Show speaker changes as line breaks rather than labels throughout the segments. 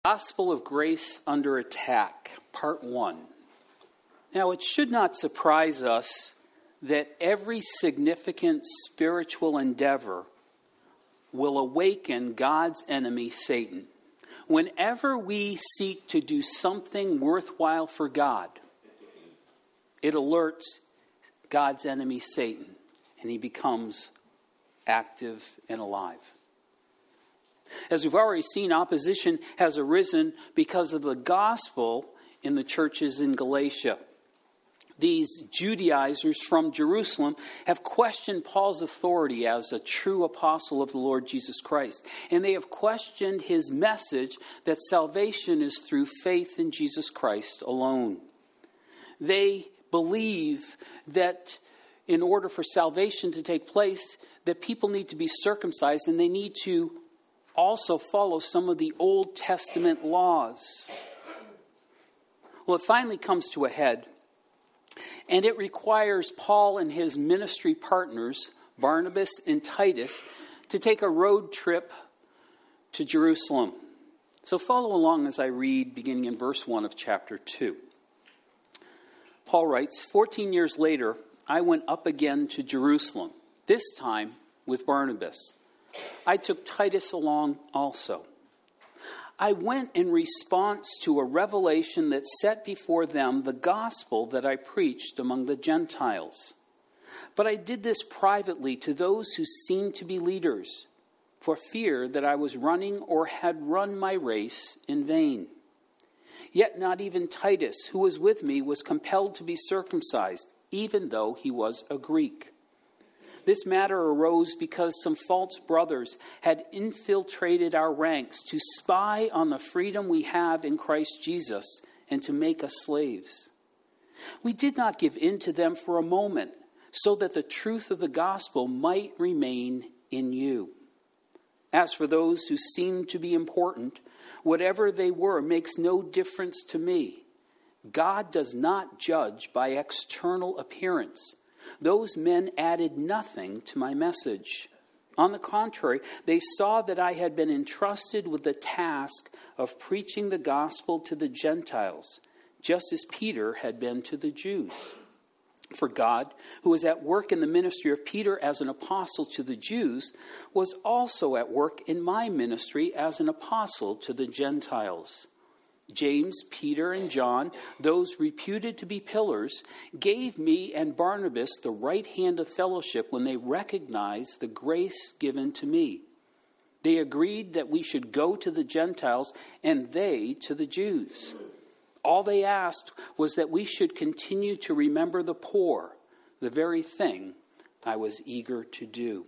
Gospel of Grace Under Attack, Part 1. Now, it should not surprise us that every significant spiritual endeavor will awaken God's enemy, Satan. Whenever we seek to do something worthwhile for God, it alerts God's enemy, Satan, and he becomes active and alive. As we've already seen, opposition has arisen because of the gospel in the churches in Galatia. These Judaizers from Jerusalem have questioned Paul's authority as a true apostle of the Lord Jesus Christ. And they have questioned his message that salvation is through faith in Jesus Christ alone. They believe that in order for salvation to take place, that people need to be circumcised and they need to also follow some of the Old Testament laws. Well, it finally comes to a head, and it requires Paul and his ministry partners, Barnabas and Titus, to take a road trip to Jerusalem. So follow along as I read, beginning in verse 1 of chapter 2. Paul writes, 14 years later, I went up again to Jerusalem, this time with Barnabas. I took Titus along also. I went in response to a revelation that set before them the gospel that I preached among the Gentiles. But I did this privately to those who seemed to be leaders, for fear that I was running or had run my race in vain. Yet not even Titus, who was with me, was compelled to be circumcised, even though he was a Greek. This matter arose because some false brothers had infiltrated our ranks to spy on the freedom we have in Christ Jesus and to make us slaves. We did not give in to them for a moment, so that the truth of the gospel might remain in you. As for those who seemed to be important, whatever they were makes no difference to me. God does not judge by external appearance. Those men added nothing to my message. On the contrary, they saw that I had been entrusted with the task of preaching the gospel to the Gentiles, just as Peter had been to the Jews. For God, who was at work in the ministry of Peter as an apostle to the Jews, was also at work in my ministry as an apostle to the Gentiles. James, Peter, and John, those reputed to be pillars, gave me and Barnabas the right hand of fellowship when they recognized the grace given to me. They agreed that we should go to the Gentiles and they to the Jews. All they asked was that we should continue to remember the poor, the very thing I was eager to do.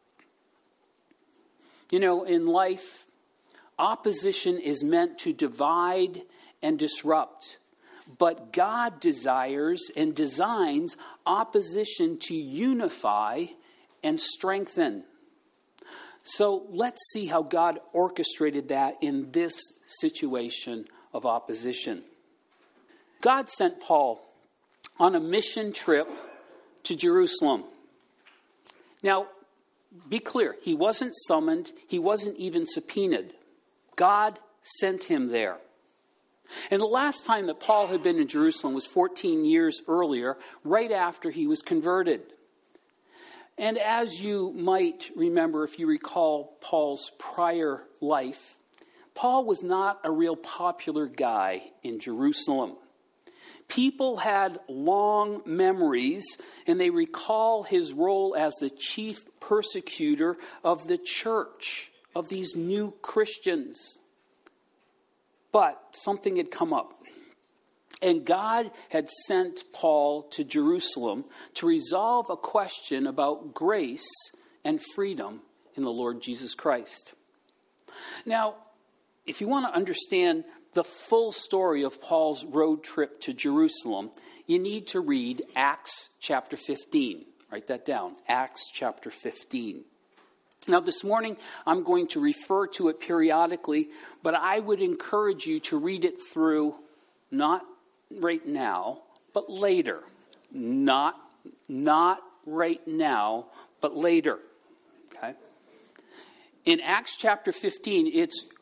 You know, in life, opposition is meant to divide and disrupt, but God desires and designs opposition to unify and strengthen. So let's see how God orchestrated that in this situation of opposition. God sent Paul on a mission trip to Jerusalem. Now, be clear, he wasn't summoned, he wasn't even subpoenaed. God sent him there. And the last time that Paul had been in Jerusalem was 14 years earlier, right after he was converted. And as you might remember, if you recall Paul's prior life, Paul was not a real popular guy in Jerusalem. People had long memories, and they recall his role as the chief persecutor of the church, of these new Christians. But something had come up. And God had sent Paul to Jerusalem to resolve a question about grace and freedom in the Lord Jesus Christ. Now, if you want to understand the full story of Paul's road trip to Jerusalem, you need to read Acts chapter 15. Write that down, Acts chapter 15. Now, this morning, I'm going to refer to it periodically, but I would encourage you to read it through, not right now, but later. Not right now, but later. Okay? In Acts chapter 15, it's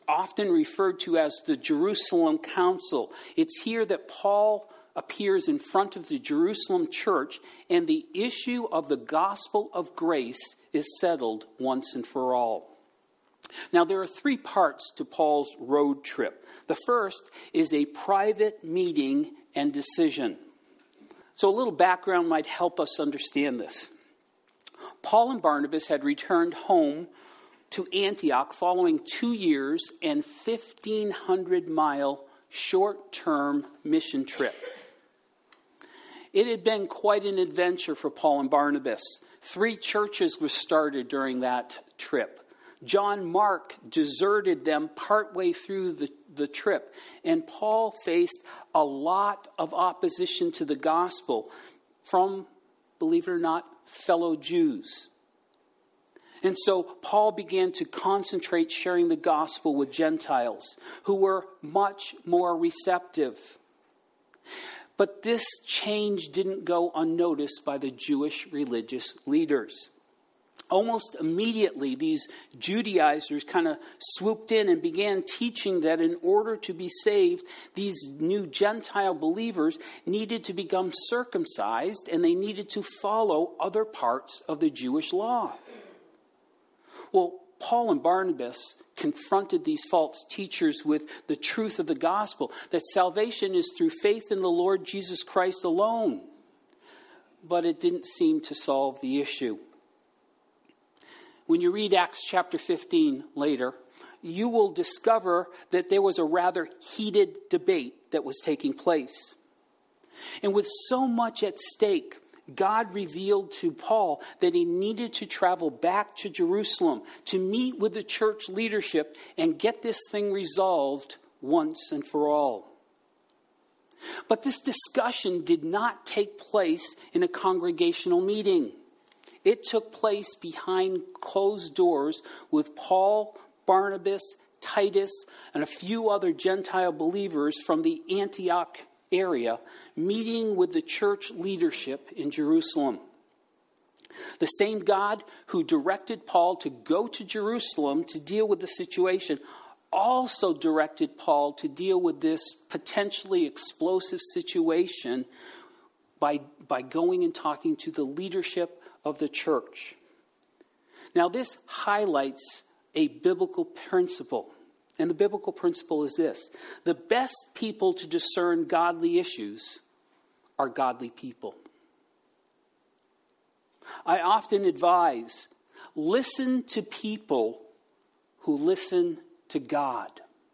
often referred to as the Jerusalem Council. It's here that Paul appears in front of the Jerusalem church, and the issue of the gospel of grace is settled once and for all. Now, there are 3 parts to Paul's road trip. The first is a private meeting and decision. So a little background might help us understand this. Paul and Barnabas had returned home to Antioch following 2 years and 1,500-mile short-term mission trip. It had been quite an adventure for Paul and Barnabas. 3 churches were started during that trip. John Mark deserted them partway through the trip, and Paul faced a lot of opposition to the gospel from, believe it or not, fellow Jews. And so Paul began to concentrate sharing the gospel with Gentiles who were much more receptive. But this change didn't go unnoticed by the Jewish religious leaders. Almost immediately, these Judaizers kind of swooped in and began teaching that in order to be saved, these new Gentile believers needed to become circumcised and they needed to follow other parts of the Jewish law. Well, Paul and Barnabas confronted these false teachers with the truth of the gospel, that salvation is through faith in the Lord Jesus Christ alone. But it didn't seem to solve the issue. When you read Acts chapter 15 later, you will discover that there was a rather heated debate that was taking place. And with so much at stake, God revealed to Paul that he needed to travel back to Jerusalem to meet with the church leadership and get this thing resolved once and for all. But this discussion did not take place in a congregational meeting. It took place behind closed doors with Paul, Barnabas, Titus, and a few other Gentile believers from the Antioch area meeting with the church leadership in Jerusalem. The same God who directed Paul to go to Jerusalem to deal with the situation also directed Paul to deal with this potentially explosive situation by going and talking to the leadership of the church. Now, this highlights a biblical principle. And the biblical principle is this: the best people to discern godly issues are godly people. I often advise, listen to people who listen to God.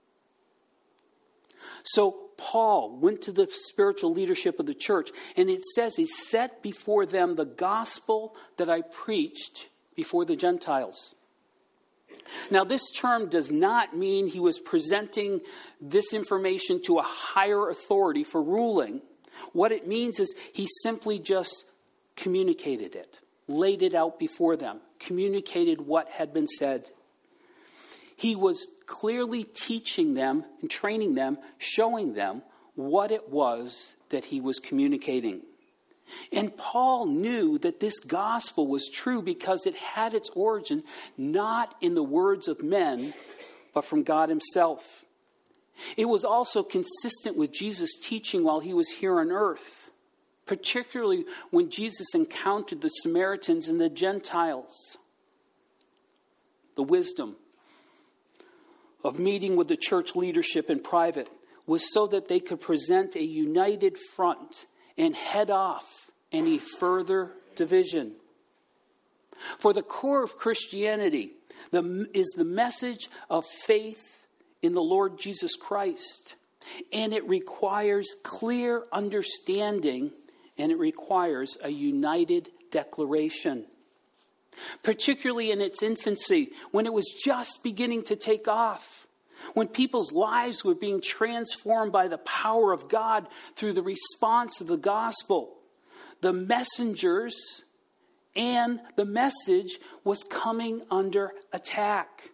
So Paul went to the spiritual leadership of the church, and it says he set before them the gospel that I preached before the Gentiles. Now, this term does not mean he was presenting this information to a higher authority for ruling. What it means is he simply just communicated it, laid it out before them, communicated what had been said. He was clearly teaching them and training them, showing them what it was that he was communicating. And Paul knew that this gospel was true because it had its origin not in the words of men, but from God himself. It was also consistent with Jesus' teaching while he was here on earth, particularly when Jesus encountered the Samaritans and the Gentiles. The wisdom of meeting with the church leadership in private was so that they could present a united front and head off any further division. For the core of Christianity is the message of faith in the Lord Jesus Christ. And it requires clear understanding, and it requires a united declaration. Particularly in its infancy, when it was just beginning to take off. When people's lives were being transformed by the power of God through the response of the gospel, the messengers and the message was coming under attack.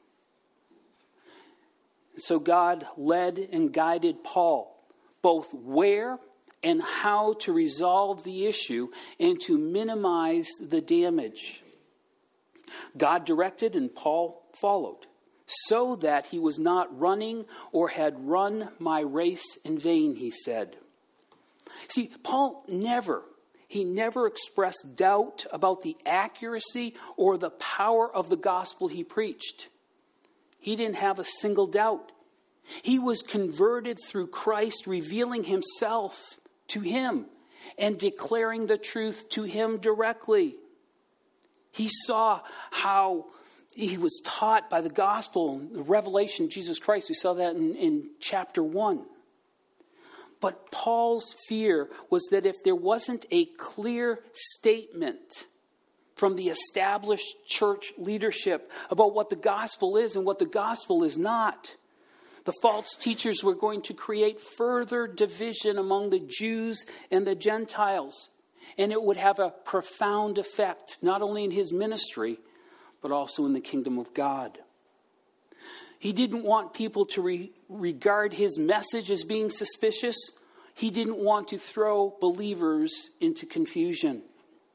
So God led and guided Paul both where and how to resolve the issue and to minimize the damage. God directed and Paul followed. so that he was not running or had run my race in vain, he said. See, Paul never expressed doubt about the accuracy or the power of the gospel he preached. He didn't have a single doubt. He was converted through Christ revealing himself to him and declaring the truth to him directly. He saw how he was taught by the gospel, the revelation of Jesus Christ. We saw that in chapter 1. But Paul's fear was that if there wasn't a clear statement from the established church leadership about what the gospel is and what the gospel is not, the false teachers were going to create further division among the Jews and the Gentiles. And it would have a profound effect, not only in his ministry, but also in the kingdom of God. He didn't want people to regard his message as being suspicious. He didn't want to throw believers into confusion.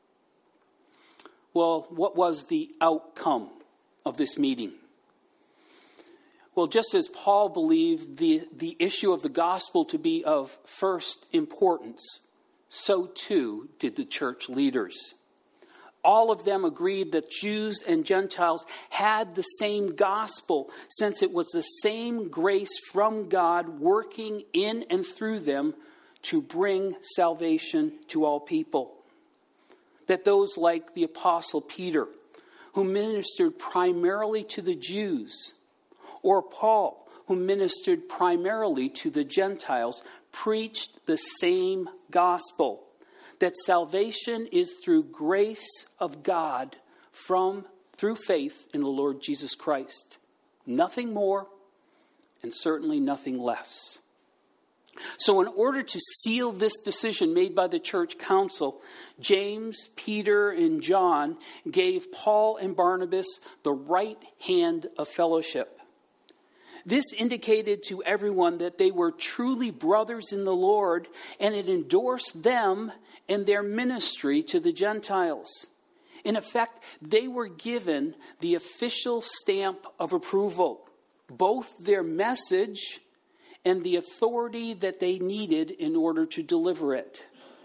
Well, what was the outcome of this meeting? Well, just as Paul believed the issue of the gospel to be of first importance, so too did the church leaders. All of them agreed that Jews and Gentiles had the same gospel, since it was the same grace from God working in and through them to bring salvation to all people. That those like the Apostle Peter, who ministered primarily to the Jews, or Paul, who ministered primarily to the Gentiles, preached the same gospel. That salvation is through grace of God through faith in the Lord Jesus Christ. Nothing more, and certainly nothing less. So in order to seal this decision made by the church council, James, Peter, and John gave Paul and Barnabas the right hand of fellowship. This indicated to everyone that they were truly brothers in the Lord, and it endorsed them and their ministry to the Gentiles. In effect, they were given the official stamp of approval, both their message and the authority that they needed in order to deliver it.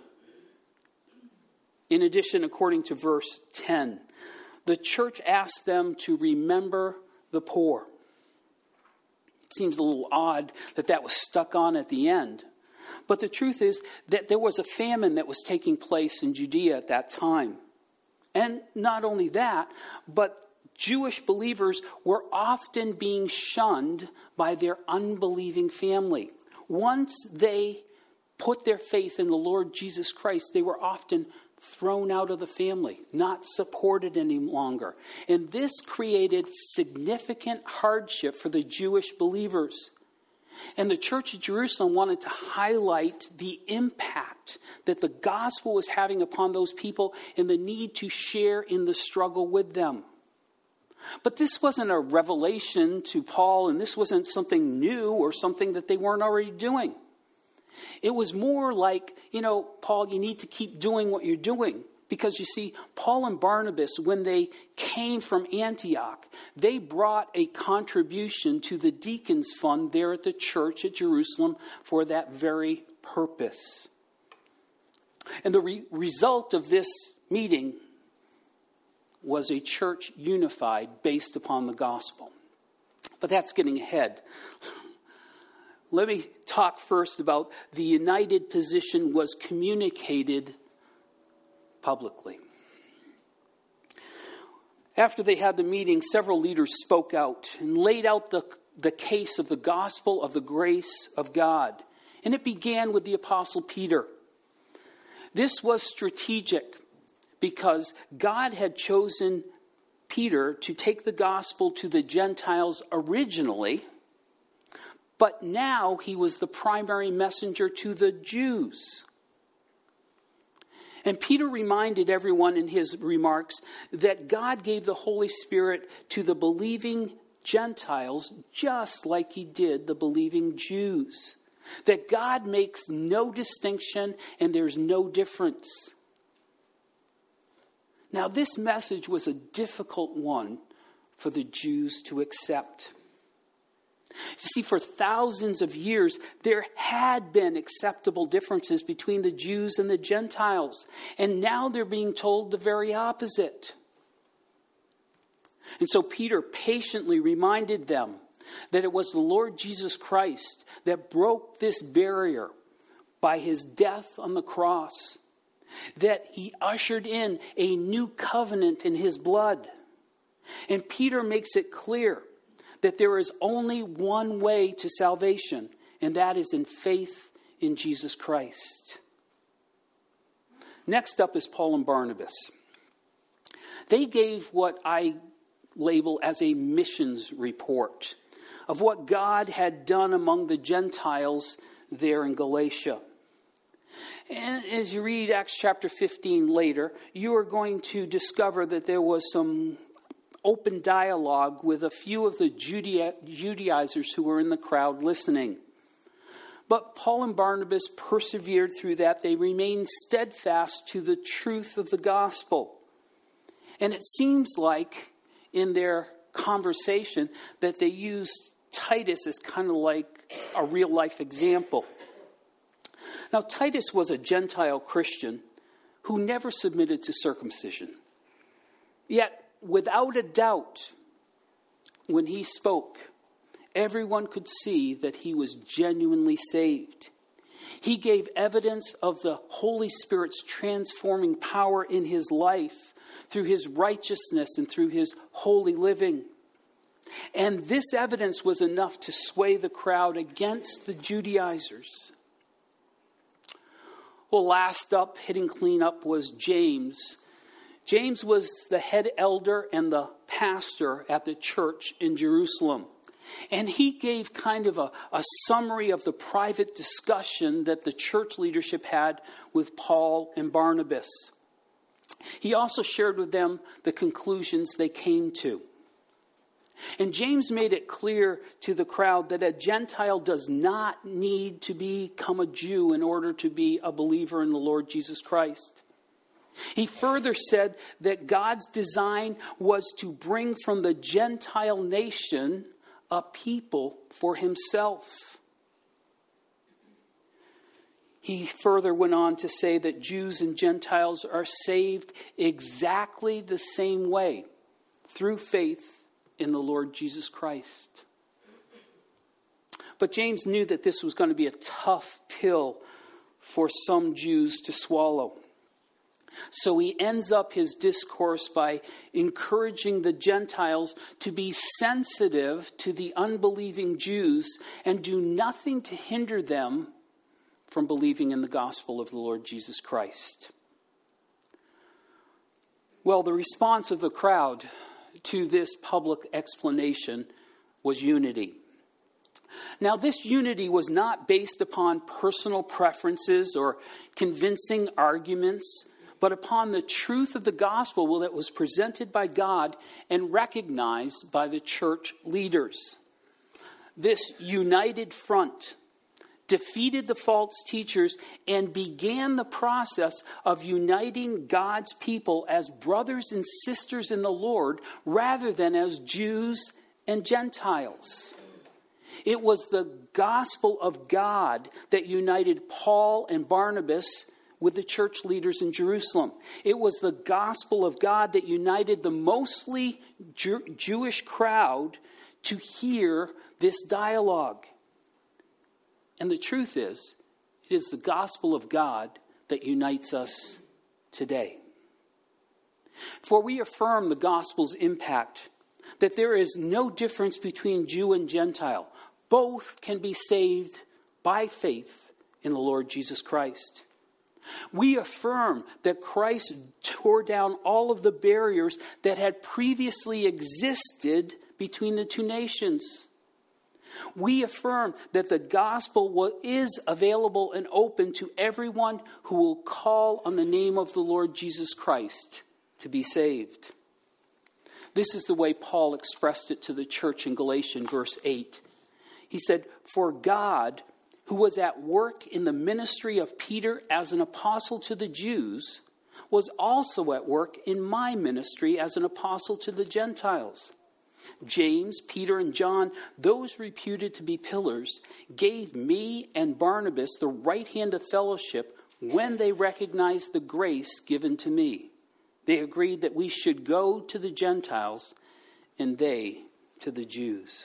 In addition, according to verse 10, the church asked them to remember the poor. It seems a little odd that was stuck on at the end. But the truth is that there was a famine that was taking place in Judea at that time. And not only that, but Jewish believers were often being shunned by their unbelieving family. Once they put their faith in the Lord Jesus Christ, they were often thrown out of the family, not supported any longer. And this created significant hardship for the Jewish believers. And the church of Jerusalem wanted to highlight the impact that the gospel was having upon those people and the need to share in the struggle with them. But this wasn't a revelation to Paul, and this wasn't something new or something that they weren't already doing. It was more like, Paul, you need to keep doing what you're doing. Because you see, Paul and Barnabas, when they came from Antioch, they brought a contribution to the deacons' fund there at the church at Jerusalem for that very purpose. And the result of this meeting was a church unified based upon the gospel. But that's getting ahead. Let me talk first about the united position was communicated publicly. After they had the meeting, several leaders spoke out and laid out the case of the gospel of the grace of God. And it began with the Apostle Peter. This was strategic because God had chosen Peter to take the gospel to the Gentiles originally, but now he was the primary messenger to the Jews. And Peter reminded everyone in his remarks that God gave the Holy Spirit to the believing Gentiles just like he did the believing Jews. That God makes no distinction and there's no difference. Now, this message was a difficult one for the Jews to accept. You see, for thousands of years, there had been acceptable differences between the Jews and the Gentiles. And now they're being told the very opposite. And so Peter patiently reminded them that it was the Lord Jesus Christ that broke this barrier by his death on the cross, that he ushered in a new covenant in his blood. And Peter makes it clear that there is only one way to salvation, and that is in faith in Jesus Christ. Next up is Paul and Barnabas. They gave what I label as a missions report of what God had done among the Gentiles there in Galatia. And as you read Acts chapter 15 later, you are going to discover that there was some open dialogue with a few of the Judaizers who were in the crowd listening. But Paul and Barnabas persevered through that. They remained steadfast to the truth of the gospel. And it seems like in their conversation that they used Titus as kind of like a real life example. Now, Titus was a Gentile Christian who never submitted to circumcision. Yet, without a doubt, when he spoke, everyone could see that he was genuinely saved. He gave evidence of the Holy Spirit's transforming power in his life through his righteousness and through his holy living. And this evidence was enough to sway the crowd against the Judaizers. Well, last up, hitting clean up, was James. James was the head elder and the pastor at the church in Jerusalem. And he gave kind of a summary of the private discussion that the church leadership had with Paul and Barnabas. He also shared with them the conclusions they came to. And James made it clear to the crowd that a Gentile does not need to become a Jew in order to be a believer in the Lord Jesus Christ. He further said that God's design was to bring from the Gentile nation a people for himself. He further went on to say that Jews and Gentiles are saved exactly the same way, through faith in the Lord Jesus Christ. But James knew that this was going to be a tough pill for some Jews to swallow. So he ends up his discourse by encouraging the Gentiles to be sensitive to the unbelieving Jews and do nothing to hinder them from believing in the gospel of the Lord Jesus Christ. Well, the response of the crowd to this public explanation was unity. Now, this unity was not based upon personal preferences or convincing arguments, but upon the truth of the gospel that was presented by God and recognized by the church leaders. This united front defeated the false teachers and began the process of uniting God's people as brothers and sisters in the Lord rather than as Jews and Gentiles. It was the gospel of God that united Paul and Barnabas with the church leaders in Jerusalem. It was the gospel of God that united the mostly Jewish crowd to hear this dialogue. And the truth is, it is the gospel of God that unites us today. For we affirm the gospel's impact, that there is no difference between Jew and Gentile. Both can be saved by faith in the Lord Jesus Christ. We affirm that Christ tore down all of the barriers that had previously existed between the two nations. We affirm that the gospel is available and open to everyone who will call on the name of the Lord Jesus Christ to be saved. This is the way Paul expressed it to the church in Galatians, verse 8. He said, "For God, who was at work in the ministry of Peter as an apostle to the Jews, was also at work in my ministry as an apostle to the Gentiles. James, Peter, and John, those reputed to be pillars, gave me and Barnabas the right hand of fellowship when they recognized the grace given to me. They agreed that we should go to the Gentiles and they to the Jews.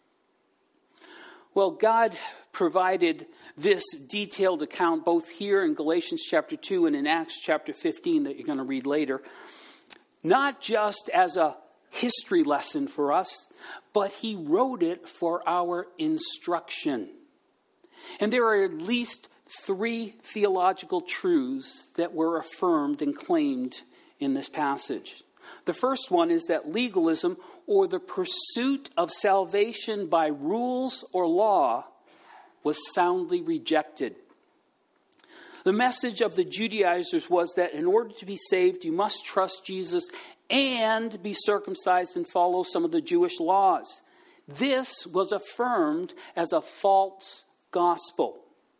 Well, God provided this detailed account both here in Galatians chapter 2 and in Acts chapter 15 that you're going to read later, not just as a history lesson for us, but he wrote it for our instruction. And there are at least 3 theological truths that were affirmed and claimed in this passage. The first one is that legalism, or the pursuit of salvation by rules or law, was soundly rejected. The message of the Judaizers was that in order to be saved, you must trust Jesus and be circumcised and follow some of the Jewish laws. This was affirmed as a false gospel.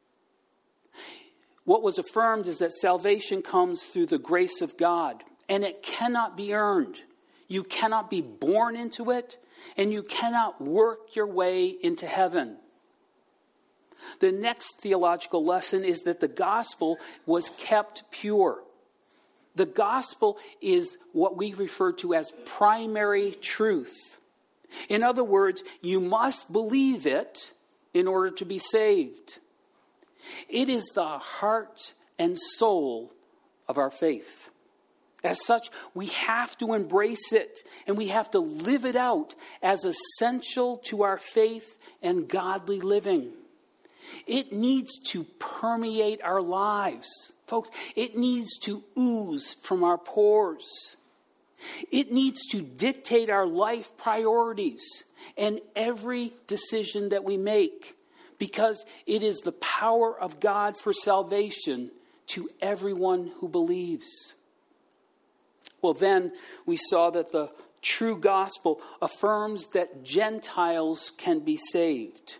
What was affirmed is that salvation comes through the grace of God, and it cannot be earned. You cannot be born into it, and you cannot work your way into heaven. The next theological lesson is that the gospel was kept pure. The gospel is what we refer to as primary truth. In other words, you must believe it in order to be saved. It is the heart and soul of our faith. As such, we have to embrace it and we have to live it out as essential to our faith and godly living. It needs to permeate our lives. Folks, it needs to ooze from our pores. It needs to dictate our life priorities and every decision that we make, because it is the power of God for salvation to everyone who believes. Well, then we saw that the true gospel affirms that Gentiles can be saved.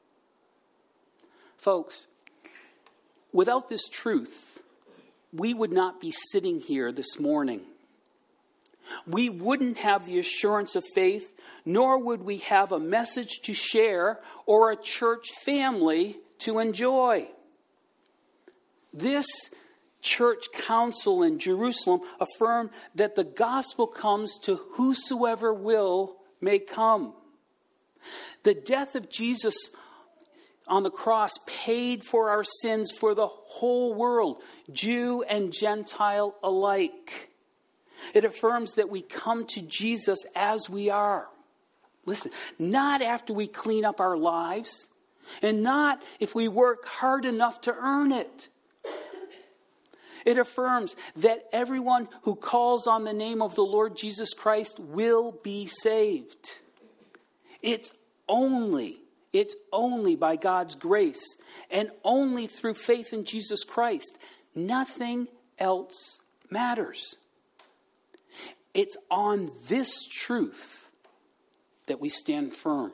Folks, without this truth, we would not be sitting here this morning. We wouldn't have the assurance of faith, nor would we have a message to share or a church family to enjoy. This church council in Jerusalem affirmed that the gospel comes to whosoever will may come. The death of Jesus on the cross paid for our sins for the whole world, Jew and Gentile alike. It affirms that we come to Jesus as we are. Listen, not after we clean up our lives, and not if we work hard enough to earn it. It affirms that everyone who calls on the name of the Lord Jesus Christ will be saved. It's only by God's grace and only through faith in Jesus Christ. Nothing else matters. It's on this truth that we stand firm.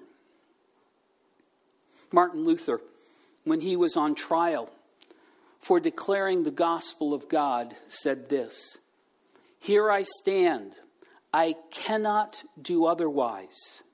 Martin Luther, when he was on trial for declaring the gospel of God, said this: "Here I stand. I cannot do otherwise."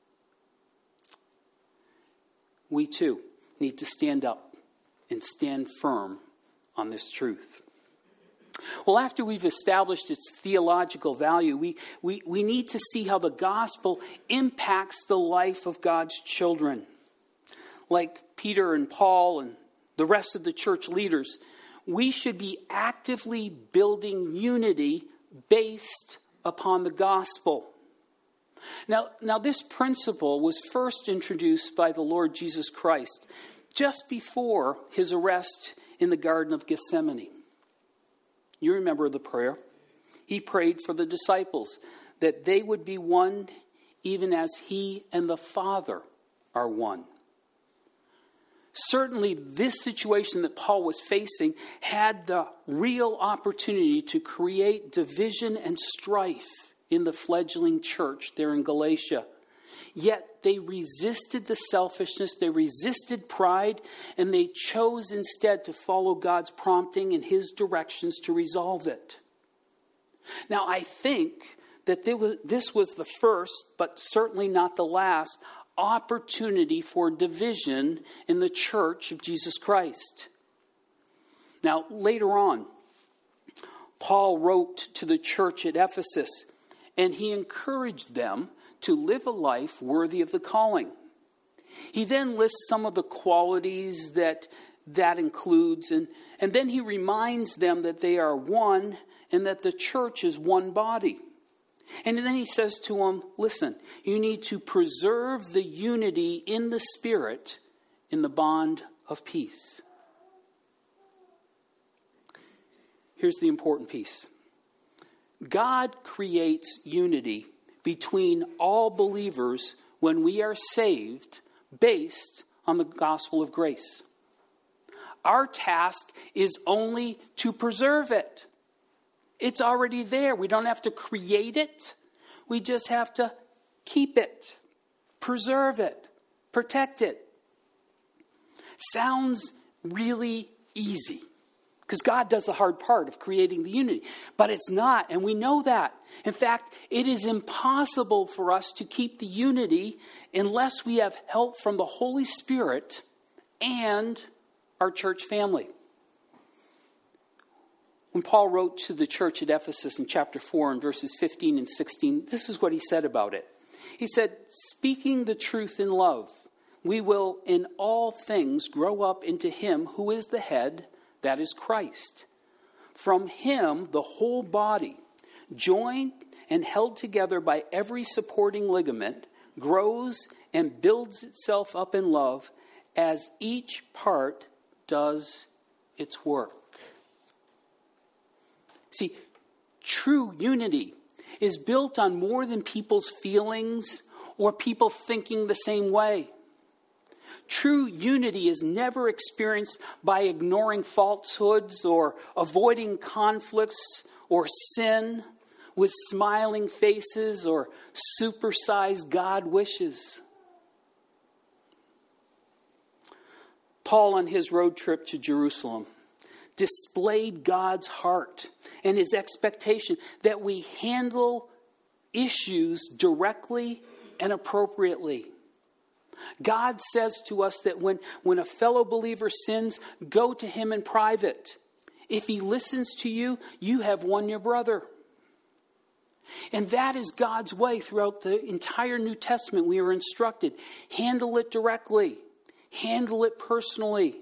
We too need to stand up and stand firm on this truth. Well, after we've established its theological value, we need to see how the gospel impacts the life of God's children. Like Peter and Paul and the rest of the church leaders, we should be actively building unity based upon the gospel. Now, this principle was first introduced by the Lord Jesus Christ just before his arrest in the Garden of Gethsemane. You remember the prayer. He prayed for the disciples that they would be one even as he and the Father are one. Certainly, this situation that Paul was facing had the real opportunity to create division and strife in the fledgling church there in Galatia. Yet they resisted the selfishness, they resisted pride, and they chose instead to follow God's prompting and his directions to resolve it. Now, I think that this was the first, but certainly not the last, opportunity for division in the church of Jesus Christ. Now, later on, Paul wrote to the church at Ephesus, and he encouraged them to live a life worthy of the calling. He then lists some of the qualities that includes, and then he reminds them that they are one and that the church is one body. And then he says to them, listen, you need to preserve the unity in the Spirit in the bond of peace. Here's the important piece. God creates unity between all believers when we are saved based on the gospel of grace. Our task is only to preserve it. It's already there. We don't have to create it. We just have to keep it, preserve it, protect it. Sounds really easy because God does the hard part of creating the unity. But it's not, and we know that. In fact, it is impossible for us to keep the unity unless we have help from the Holy Spirit and our church family. When Paul wrote to the church at Ephesus in chapter 4 and verses 15 and 16, this is what he said about it. He said, speaking the truth in love, we will in all things grow up into him who is the head, that is Christ. From him, the whole body, joined and held together by every supporting ligament, grows and builds itself up in love as each part does its work. See, true unity is built on more than people's feelings or people thinking the same way. True unity is never experienced by ignoring falsehoods or avoiding conflicts or sin with smiling faces or supersized God wishes. Paul, on his road trip to Jerusalem, displayed God's heart and his expectation that we handle issues directly and appropriately. God says to us that when a fellow believer sins, go to him in private. If he listens to you, you have won your brother. And that is God's way throughout the entire New Testament. We are instructed, handle it directly, handle it personally.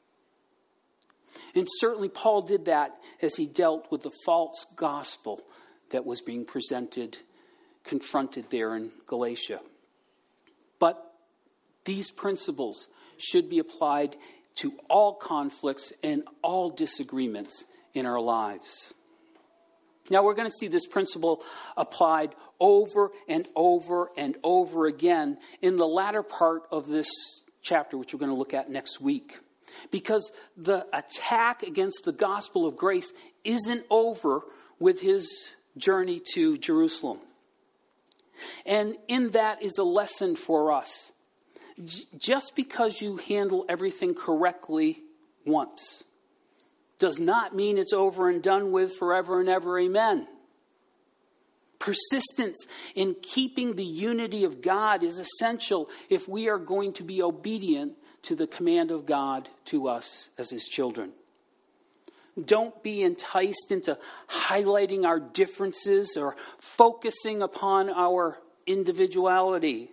And certainly Paul did that as he dealt with the false gospel that was being confronted there in Galatia. But these principles should be applied to all conflicts and all disagreements in our lives. Now we're going to see this principle applied over and over and over again in the latter part of this chapter, which we're going to look at next week. Because the attack against the gospel of grace isn't over with his journey to Jerusalem. And in that is a lesson for us. Just because you handle everything correctly once does not mean it's over and done with forever and ever. Amen. Persistence in keeping the unity of God is essential if we are going to be obedient to the command of God to us as his children. Don't be enticed into highlighting our differences or focusing upon our individuality.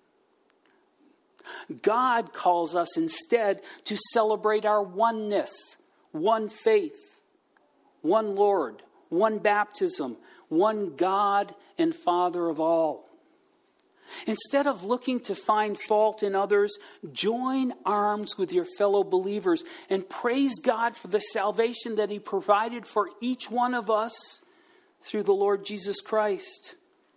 God calls us instead to celebrate our oneness, one faith, one Lord, one baptism, one God and Father of all. Instead of looking to find fault in others, join arms with your fellow believers and praise God for the salvation that he provided for each one of us through the Lord Jesus Christ.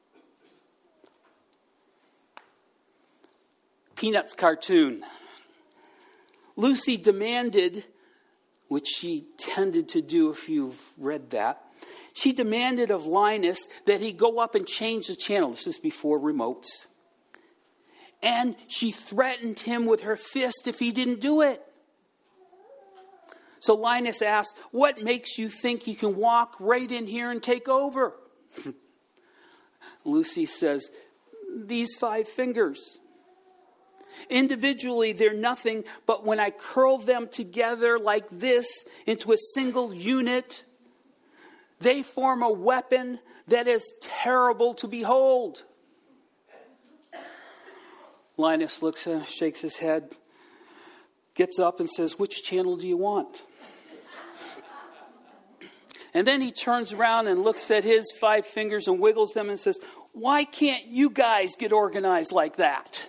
Peanuts cartoon. Lucy demanded, which she tended to do if you've read that, she demanded of Linus that he go up and change the channel. This is before remotes. And she threatened him with her fist if he didn't do it. So Linus asked, "What makes you think you can walk right in here and take over?" Lucy says, these 5 fingers. Individually, they're nothing, but when I curl them together like this into a single unit, they form a weapon that is terrible to behold. Linus looks at him, shakes his head, gets up and says, which channel do you want? And then he turns around and looks at his 5 fingers and wiggles them and says, why can't you guys get organized like that?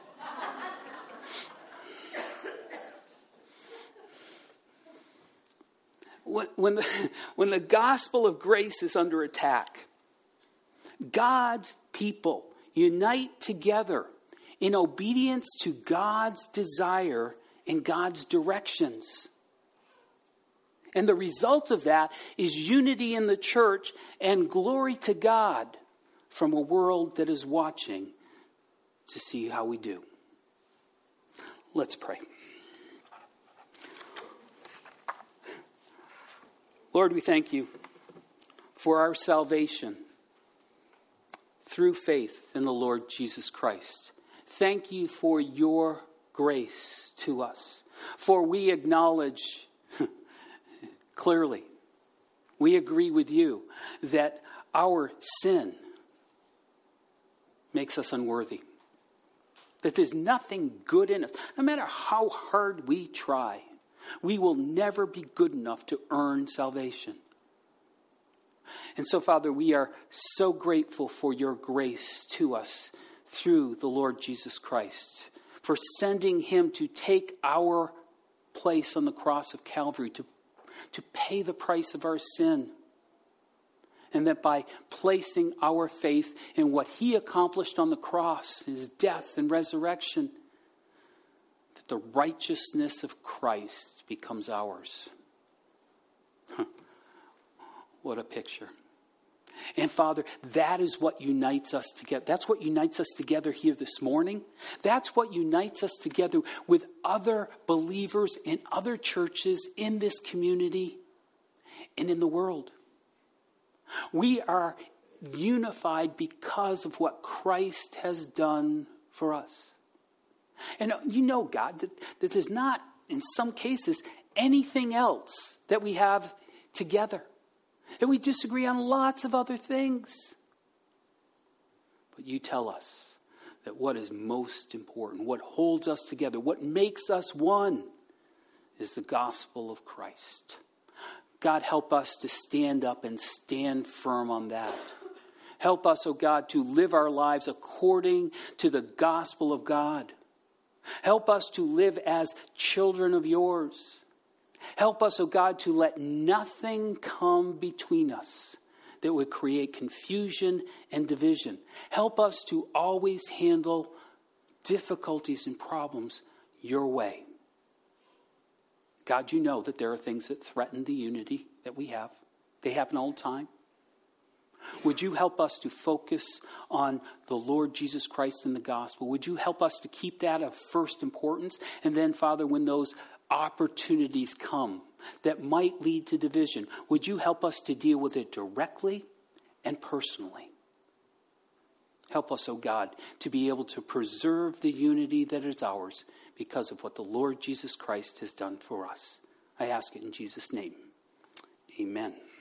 When the gospel of grace is under attack, God's people unite together in obedience to God's desire and God's directions. And the result of that is unity in the church and glory to God from a world that is watching to see how we do. Let's pray. Lord, we thank you for our salvation through faith in the Lord Jesus Christ. Thank you for your grace to us. For we acknowledge clearly, we agree with you that our sin makes us unworthy. That there's nothing good in us. No matter how hard we try, we will never be good enough to earn salvation. And so, Father, we are so grateful for your grace to us through the Lord Jesus Christ, for sending him to take our place on the cross of Calvary, to pay the price of our sin. And that by placing our faith in what he accomplished on the cross, his death and resurrection, that the righteousness of Christ becomes ours. What a picture. And Father, that is what unites us together. That's what unites us together here this morning. That's what unites us together with other believers in other churches in this community and in the world. We are unified because of what Christ has done for us. And you know, God, that there's not, in some cases, anything else that we have together. And we disagree on lots of other things. But you tell us that what is most important, what holds us together, what makes us one, is the gospel of Christ. God, help us to stand up and stand firm on that. Help us, oh God, to live our lives according to the gospel of God. Help us to live as children of yours. Help us, oh God, to let nothing come between us that would create confusion and division. Help us to always handle difficulties and problems your way. God, you know that there are things that threaten the unity that we have. They happen all the time. Would you help us to focus on the Lord Jesus Christ and the gospel? Would you help us to keep that of first importance? And then, Father, when those opportunities come that might lead to division, would you help us to deal with it directly and personally? Help us, oh God, to be able to preserve the unity that is ours because of what the Lord Jesus Christ has done for us. I ask it in Jesus' name. Amen.